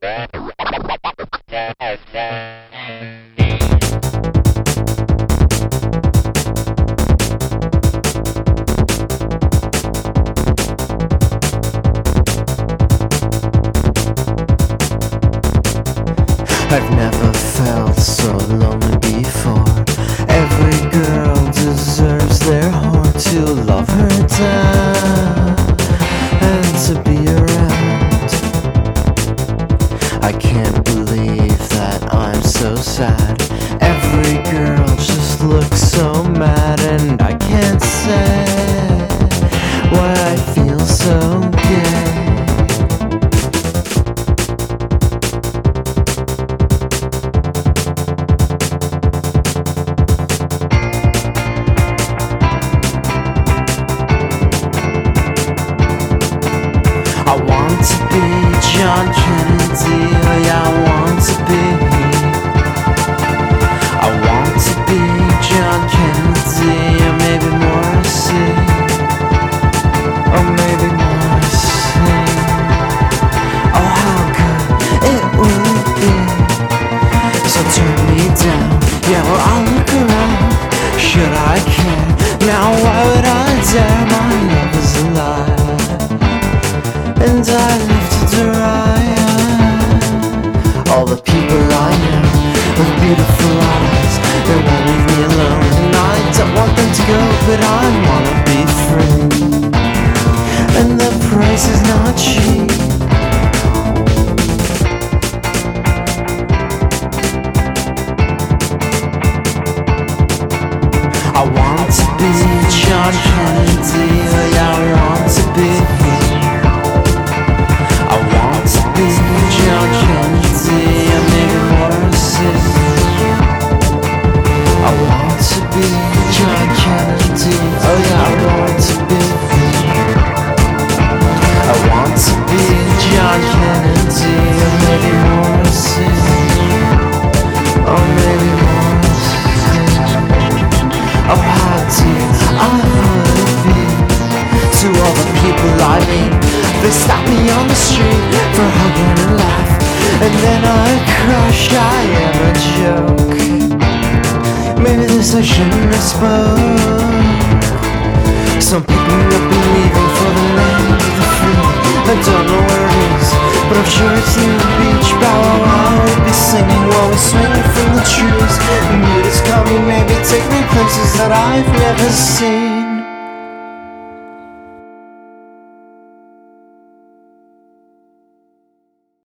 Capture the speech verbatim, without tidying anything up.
I've never felt so lonely before. Every girl deserves their heart to love her down and to be around. I can't believe that I'm so sad. Every girl just looks so mad, and I can't say why I feel so gay. I want to be John Kennedy, oh yeah, I want to be. I want to be John Kennedy, or maybe Morrissey, or maybe Morrissey. Oh, how good it would be. So turn me down, yeah, well I'll look around. Should I care? Now why would I dare? My love is alive, and I live to derive all the people I know with beautiful eyes. They won't leave me alone, and I don't want them to go, but I wanna be free, and the price is not cheap. I want to be John Kennedy, oh yeah, I want to be. I want to be John Kennedy, or maybe Morrissey. I want to be John Kennedy, oh yeah, I want to be. I want to be John Kennedy, or maybe Morrissey, or maybe Morrissey. Oh, how dear I would be to all the people I meet. They stop me on the street for hugging and laugh, and then I crush. I am a joke. Maybe this I shouldn't have spoke. Some pick me up and leaving for the land of the free. I don't know where it is, but I'm sure it's near the beach. Bow wow wow, we'll be singing while we're swinging from the trees. And you just call me, maybe take me places that I've never seen.